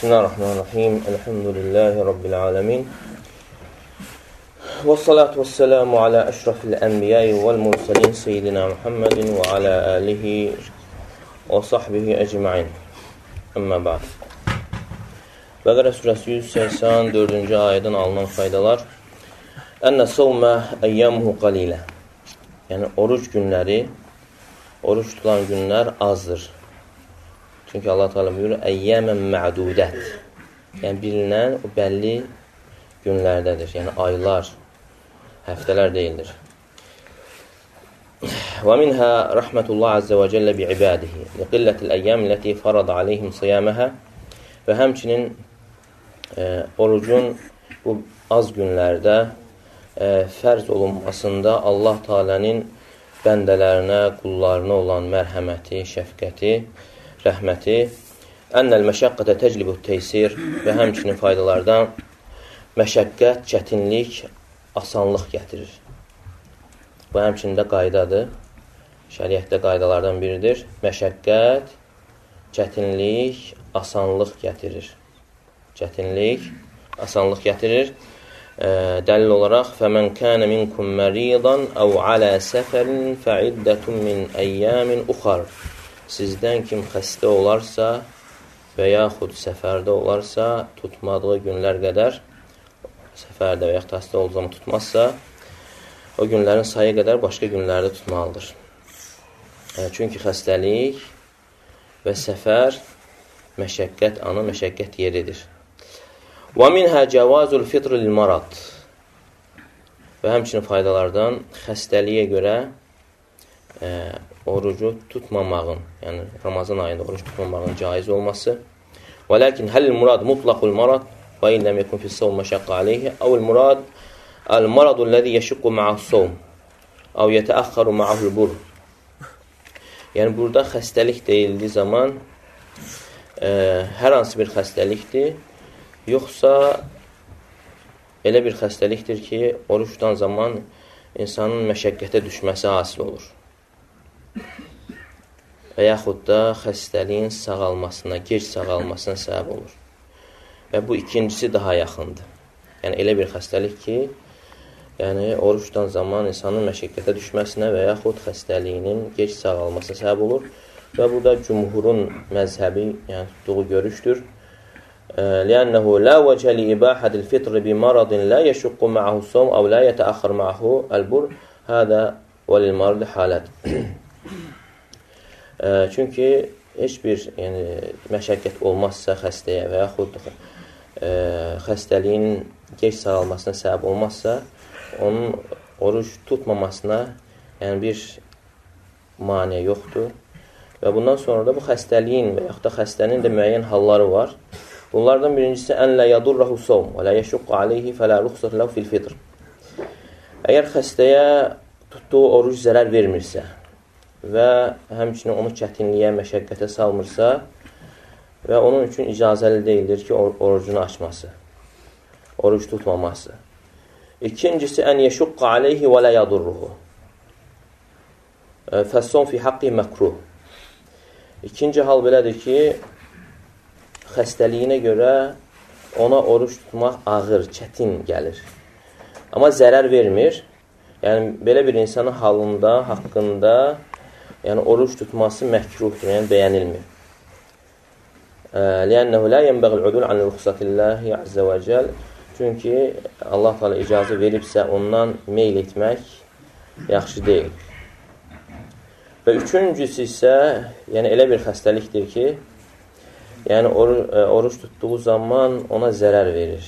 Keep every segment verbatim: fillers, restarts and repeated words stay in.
Bismillahirrahmanirrahim. Elhamdülillahi Rabbil alemin. Və salatu və selamu alə əşrafil ənbiyayı vəl mursalin seyyidina Muhammedin və alə alihi və sahbihi əcma'in. Əmmə ba'd. Bəqərə surəsi yüz səksən dördüncü ayədən alınan faydalar. Ənə savmə əyyamuhu qalilə. Yəni, oruc günləri, oruc tutulan günlər azdır. Çünki Allah Teala buyurur, əyyəmən mə'dudət. Yəni, bilinən o bəlli günlərdədir. Yəni, aylar, həftələr deyildir. Və minhə rəhmətullah əzzə və cəllə bi'ibadihi liqillətil əyyəm ləti farad aleyhim siyaməhə. Və həmçinin e, orucun bu az günlərdə e, fərz olunmasında Allah Teala'nın bəndələrinə, qullarına olan mərhəməti, şəfqəti, rəhməti, ənəl məşəqqətə təclibut teysir və həmçinin faydalardan məşəqqət, çətinlik, asanlıq gətirir. Bu həmçinin də qaydadır. Şəriətdə qaydalardan biridir. Məşəqqət, çətinlik, asanlıq gətirir. Çətinlik, asanlıq gətirir. E, dəlil olaraq فَمَنْ كَانَ مِنْكُمْ مَرِيضًا أَوْ عَلَى سَفَرٍ فَعِدَّةٌ مِنْ أَيَّامٍ أُخَرٍ. Sizdən kim xəstə olarsa və yaxud səfərdə olarsa, tutmadığı günlər qədər, səfərdə və yaxud xəstə olduğu zaman tutmazsa, o günlərin sayı qədər başqa günlərdə tutmalıdır. E, çünki xəstəlik və səfər məşəqqət anı, məşəqqət yeridir. وَمِنْهَا جَوَازُ الْفِطْرِ لِلْمَرَضِ. Və həmçinin faydalardan xəstəliyə görə e, orucu tutmamağın, yəni Ramazan ayında oruc tutmamağın caiz olması. وَلَكِنْ هَلِ الْمُرَادِ مُطْلَقُ الْمَرَضِ وَاِنْ لَمْ يَكُنْ فِي الصَّوْمِ مَشَقَّ عَلَيْهِ اَوْ الْمُرَادِ الْمَرَضُ الَّذِي يَشُقُّ مَعَهُ الصَّوْمِ اَوْ يَتَأَخَّرُ مَعَهُ الْبُرُ. Yəni burada xəstəlik deyildiyi zaman e, hər hansı bir xəstəlikdir, yoxsa elə bir xəstəlikdir ki, oruç tutan zaman insanın məşəqqətə düşməsi hasil olur. Və yaxud da xəstəliyin sağalmasına, gec sağalmasına səbəb olur. Və bu ikincisi daha yaxındır. Yəni, elə bir xəstəlik ki, yəni, oruç tutan zaman insanın məşəqqətə düşməsinə və yaxud xəstəliyinin gec sağalmasına səbəb olur. Və bu da cümhurun məzhəbi, yəni tutduğu görüşdür. لأنه لا وجه لإباحة الفطر بمرض لا يشق معه الصوم أو لا يتأخر معه البر هذا وللمرض حالات. Çünki heç bir yəni, məşəqqət olmazsa xəstəyə və yaxud e, xəstəliyin gec sağalmasına səbəb olmazsa, onun oruç tutmamasına yəni bir maniə yoxdur. Və bundan sonra da bu xəstəliyin və yaxud da xəstənin də müəyyən halları var. Bunlardan birincisi ən lə yadurrahu sawm və lə yəşuqqu alayhi fələ ruxsat ləhu fil fitr. Əgər xəstəyə tutduğu oruc zərər vermirsə və həmçinin onu çətinliyə, məşəqqətə salmırsa və onun üçün icazəli deyildir ki, orucunu açması, oruc tutmaması. İkincisi ən yəşuqqu alayhi və lə yadurruhu fəs-sawm fi haqqi məkruh. İkinci hal belədir ki, xəstəliyinə görə ona oruç tutmaq ağır, çətin gəlir. Amma zərər vermir. Yəni, belə bir insanın halında, haqqında yəni, oruç tutması məkruhdur, yəni bəyənilmir. Liyənəhu la yenbəğil udul an ruxsatillahi azza və cəl. Çünki Allah Teala icazə veribsə ondan meyl etmək yaxşı deyil. Və üçüncüsü isə, yəni elə bir xəstəlikdir ki, yəni oruc, oruc tutduğu zaman ona zərər verir.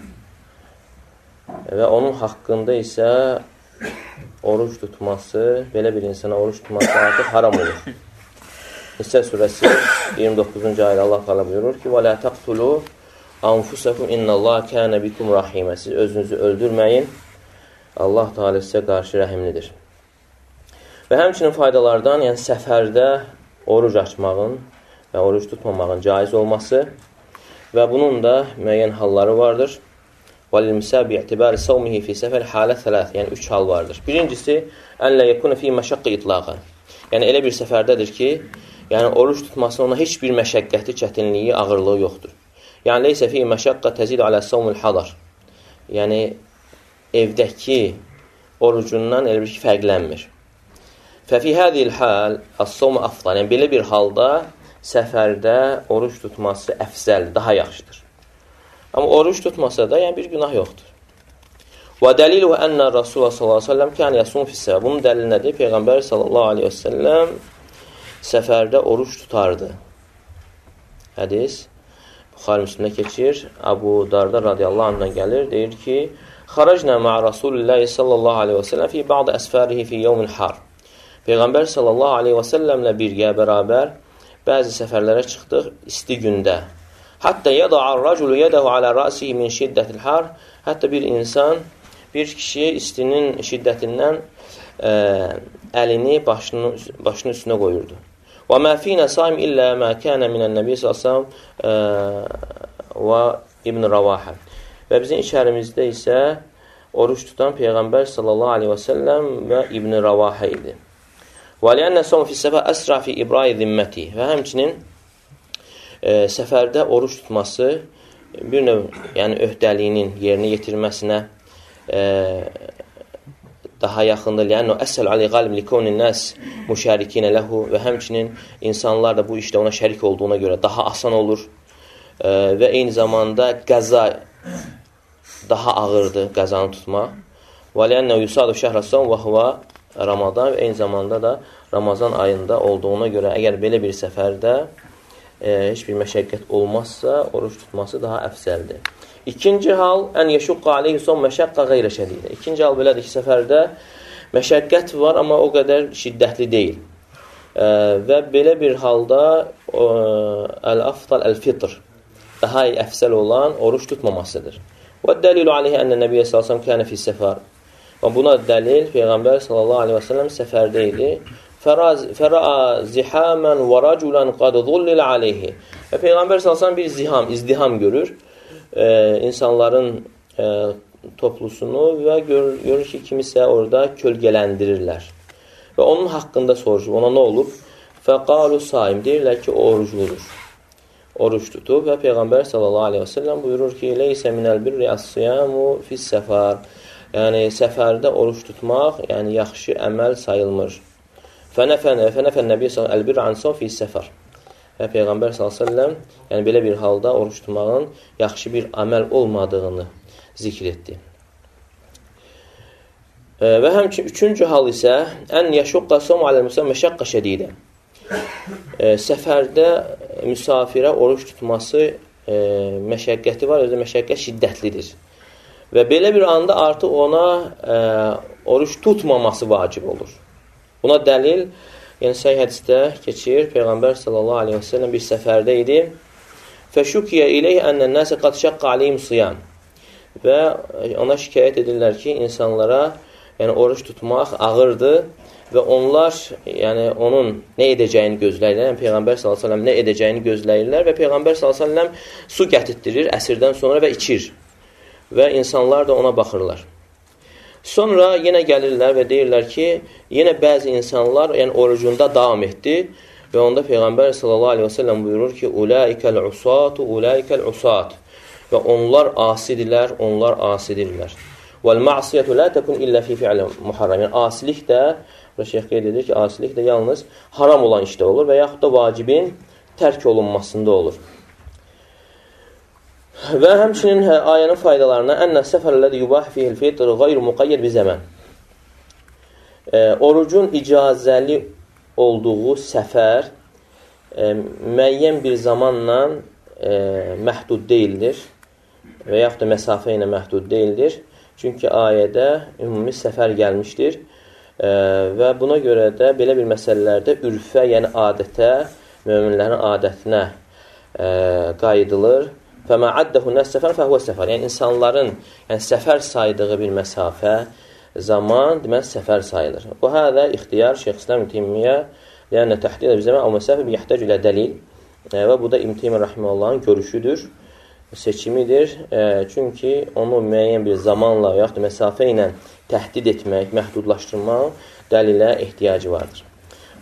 Və onun haqqında isə oruc tutması, belə bir insana oruç tutması artıq haram olur. Nisə surəsi iyirmi doqquzuncu ayədə Allah Teala buyurur ki: "Və la taqtulu anfusakum innallaha kana bikum rahimə." Siz özünüzü öldürməyin. Allah Teala sizə qarşı rəhimlidir. Və həmçinin faydalardan, yəni səfərdə oruc açmağın və oruc tutmamağın caiz olması və bunun da müəyyən halları vardır. وَلِلْمِسَابِ اِعْتِبَارِ صَوْمِهِ فِي سَفَرِ حَالَ ثَلَاث. Yəni, üç hal vardır. Birincisi, اَنْ لَا يَكُنَ فِي مَشَقِّ اِطْلَاقًا. Yəni, elə bir səfərdədir ki, yəni, oruç tutmasına ona heç bir məşəqqəti, çətinliyi, ağırlığı yoxdur. Yəni, leysə fi məşəqqə təzid alə savmul hadar. Yəni, evdəki orucundan elə bir ki, fərqlənmir. Fəfi hədil həl as-savmu afdal. Yəni, belə bir halda səfərdə oruç tutması əfzəldir, daha yaxşıdır. Amma oruç tutmasa da, yəni bir günah yoxdur. Və dəlilu ənə Rasulullah sallallahu aleyhi ve sellem kən yəsum fissəfər. Bunun dəlili nədir? Peyğəmbər sallallahu aleyhi ve sellem səfərdə oruç tutardı. Hədis Buxari Müslimdə keçir. Abu Darda radiyallahu anhdan gəlir. Deyir ki, xaracnə ma'a Rasulillahi sallallahu aleyhi ve sellem fi ba'd əsfərihi fi yevmin har. Peyğəmbər sallallahu aleyhi ve sellemlə birgə bərabər bəzi səfərlərə çıxdıq isti gündə. Hətta yada'ar raculu yadahu ala ra'sihi min şiddətil har. Hətta bir insan, bir kişi istinin şiddətindən ə, əlini başının, başının üstünə qoyurdu. Və mə finə saim illə mə kənə minən nəbi sallallahu və İbn Ravahə. Və bizim içərimizdə isə oruç tutan Peyğəmbər sallallahu aleyhi və səlləm və İbn Ravahə idi. Və lənnə sawm fi səfər əsra fi ibra'i zimməti. Və həmçinin e, səfərdə oruç tutması bir növ, yəni öhdəliyinin yerinə yetirməsinə e, daha yaxındır. Lənnə əsəl alə qalib likounin nəs müşərikinə ləhu. Və həmçinin insanlar da bu işdə ona şərik olduğuna görə daha asan olur. E, və eyni zamanda qəza daha ağırdır, qəzanı tutmaq. Və lənnə yusadu şəhrəsən və huvə Ramazan və eyni zamanda da Ramazan ayında olduğuna görə əgər belə bir səfərdə e, heç bir məşəqqət olmazsa, oruç tutması daha əfsəldir. İkinci hal, ən yeşuqqa aleyhi son məşəqqa qeyrə şədidə. İkinci hal belədir ki, səfərdə məşəqqət var, amma o qədər şiddətli deyil. E, və belə bir halda əl-aftal əl-fitr, daha əfsəl olan oruç tutmamasıdır. Və dəlilu aleyhi ənə nəbiyyə sallallahu aleyhi və səlləm kənə fi səfər. Və buna dəlil Peyğəmbər sallallahu aleyhi və səlləm səfərdə idi. Fəra'a zihamən və raculan qad zullil aleyhi. Və Peyğəmbər sallallahu aleyhi və səlləm bir ziham, izdiham görür. E, insanların e, toplusunu və görür, görür ki, kimisə orada kölgələndirirlər. Və onun haqqında soruşur. Ona nə olub? Fəqalu saim. Deyirlər ki, o orucludur. Oruç tutub və Peyğəmbər sallallahu aleyhi və səlləm buyurur ki, leysə minəl birri as-siyamu fis-səfər. Yəni, səfərdə oruç tutmaq, yəni yaxşı əməl sayılmır. Fənəfən nəbi sallallahu əlbir anson fi səfər. Və Peyğəmbər sallallahu aleyhi ve sellem, yəni belə bir halda oruç tutmağın yaxşı bir əməl olmadığını zikr etdi. E, və həmçin üçüncü hal isə ən yəşuqqa som aləl-müsəm məşəqqə şədidə. E, səfərdə müsafirə oruç tutması e, məşəqqəti var, özü məşəqqət şiddətlidir. Və belə bir anda artıq ona e, oruç tutmaması vacib olur. Buna dəlil, yəni səhih hədisdə keçir, Peyğəmbər sallallahu aleyhi və səlləm bir səfərdə idi. Fəşukiyə iləyh ənnən nəsə qad şəqqə aleyhim siyan. Və ona şikayət edirlər ki, insanlara yəni oruç tutmaq ağırdır və onlar yəni onun nə edəcəyini gözləyirlər. Yəni Peyğəmbər sallallahu aleyhi və səlləm nə edəcəyini gözləyirlər və Peyğəmbər sallallahu aleyhi və səlləm su gətirdirir əsrdən sonra və içir. Və insanlar da ona baxırlar. Sonra yenə gəlirlər və deyirlər ki, yenə bəzi insanlar yəni orucunda davam etdi və onda Peyğəmbər sallallahu aleyhi və səlləm buyurur ki, ulaikəl usatu, ulaikəl usat. Və onlar asidirlər, onlar asidirlər. Vəl ma'siyyətu la təkun illə fi fi'lə muharram. Yəni asilik də, burada şeyx qeyd edir ki, asilik də yalnız haram olan işdə olur və yaxud da vacibin tərk olunmasında olur. Və həmçinin ayənin faydalarına ənnə səfərlədə yubah fihil fitr qeyr müqayyir bi zəmən. E, orucun icazəli olduğu səfər e, müəyyən bir zamanla e, məhdud deyildir və yaxud da məsafə ilə məhdud deyildir. Çünki ayədə ümumi səfər gəlmişdir e, və buna görə də belə bir məsələlərdə ürfə, yəni adətə, möminlərin adətinə e, qayıdılır. فَمَا عَدَّهُ النَّاسِ سَفَرًا فَهُوَ سَفَرًا. Yəni insanların yəni səfər saydığı bir məsafə, zaman deməli səfər sayılır. Bu hədə ixtiyar Şeyx İslam İbn Teymiyyə yəni təhdid bir zaman o məsafə yəhtac ilə dəlil və bu da İbn Teymiyyə rahimehullahın görüşüdür, seçimidir. E, çünki onu müəyyən bir zamanla və yaxud da məsafə ilə təhdid etmək, məhdudlaşdırmaq dəlilə ehtiyacı vardır.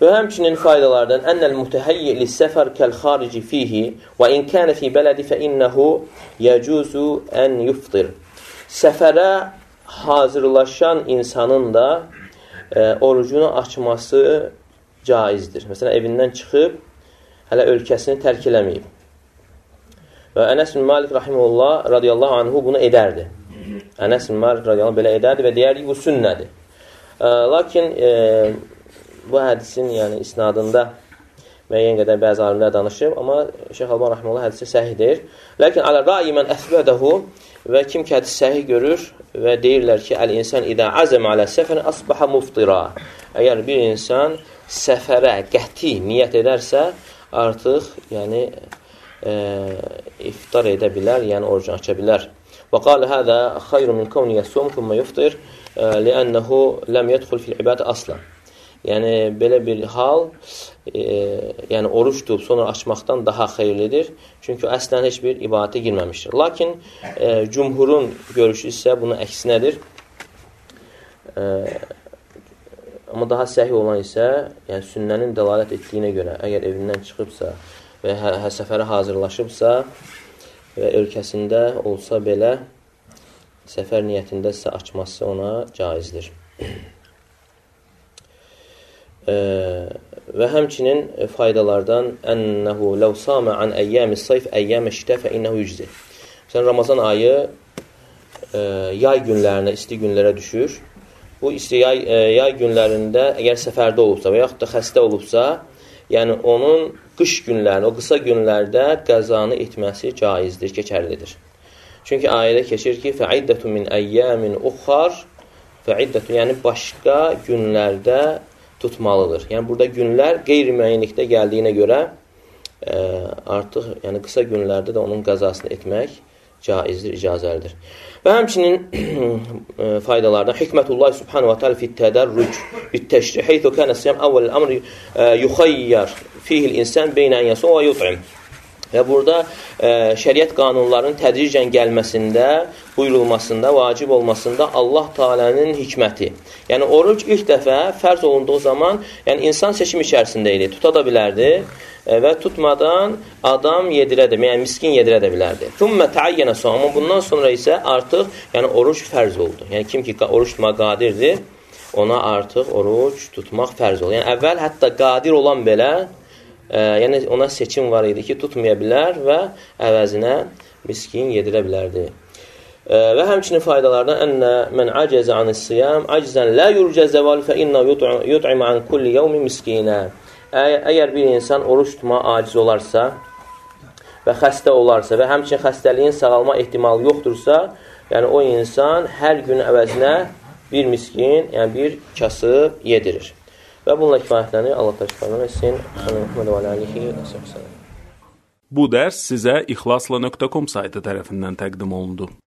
Və həmçinin faydalardan ennel mutehayyi lis-səfər kal-xarici fihi və in kana fi beledi fe innehu yecuzu en yuftir. Səfərə hazırlaşan insanın da e, orucunu açması caizdir. Məsələn, evindən çıxıb hələ ölkəsini tərk eləməyib. Və Ənəs bin Malik rahimehullah radiyallahu anhu bunu edərdi. Ənəs bin Malik radiyallahu belə edərdi və deyərdi bu sünnədir. E, lakin e, bu hədisin yəni isnadında müəyyən qədər bəzi alimlər danışıb, amma Şeyx Əlbani rahimehullah hədisi səhih deyir. Lakin alə rəyi mən əsbədəhu və kim ki hədisi səhih görür və deyirlər ki, əl-insan idə azəm alə səfərin asbaha muftira. Əgər bir insan səfərə qəti niyyət edərsə, artıq yəni e, iftar edə bilər, yəni orucunu aça bilər. Və qalə hədə xayrun min kavni yəsum thumma yuftir li'annahu lam yadxul fil ibadə aslan. Yəni, belə bir hal, e, yəni oruç tutub sonra açmaqdan daha xeyirlidir. Çünki əslən heç bir ibadətə girməmişdir. Lakin e, cümhurun görüşü isə bunun əksinədir. E, amma daha səhih olan isə, yəni sünnənin dəlalət etdiyinə görə, əgər evindən çıxıbsa və hə, hə səfərə hazırlaşıbsa və ölkəsində olsa belə, səfər niyyətindəsə açması ona caizdir. Ee, və həmçinin faydalardan ənəhu ləv samə an əyyəmis sayf əyyəmə şitə fə innəhu yüczi. Məsələn, Ramazan ayı e, yay günlərinə, isti günlərə düşür. Bu isti yay, e, yay günlərində əgər səfərdə olubsa və yaxud da xəstə olubsa, yəni onun qış günlərində, o qısa günlərdə qəzanı etməsi caizdir, keçərlidir. Çünki ayədə keçir ki, fəiddətun min əyyəmin uxar, fəiddətun, yəni başqa günlərdə tutmalıdır. Yəni burada günlər qeyri-müəyyənlikdə gəldiyinə görə e, artıq yəni qısa günlərdə də onun qəzasını etmək caizdir, icazəlidir. Və həmçinin faydalardan hikmətullah subhanahu wa ta'ala fi tədarruc bit-təşrih haythu kana siyam awwal al-amr yukhayyar fihi al-insan bayna an yasum və yut'im. Və burada e, şəriət qanunlarının tədricən gəlməsində, buyurulmasında, vacib olmasında Allah Taala'nın hikməti. Yəni oruc ilk dəfə fərz olunduğu zaman, yəni insan seçim içərisində idi, tuta da bilərdi e, və tutmadan adam yedirə də, yəni miskin yedirə də bilərdi. Thumma ta'ayyana sawm, bundan sonra isə artıq yəni oruc fərz oldu. Yəni kim ki oruc tutmağa qadirdir, ona artıq oruc tutmaq fərz oldu. Yəni əvvəl hətta qadir olan belə Ə, yəni ona seçim var idi ki, tutmaya bilər və əvəzinə miskin yedirə bilərdi. Ə, və həmçinin faydalardan ənə mən acəzə anis-siyam acizən la yurcə zəval fə inna yut'im an kulli yawmin miskinə. Əgər bir insan oruç tutmağa aciz olarsa və xəstə olarsa və həmçinin xəstəliyin sağalma ehtimalı yoxdursa, yəni o insan hər gün əvəzinə bir miskin, yəni bir kasıb yedirir. Və bununla kifayətlənir. Allah təşəkkür etsin. Bu dərs sizə ixlasla nöqtə com saytı tərəfindən təqdim olundu.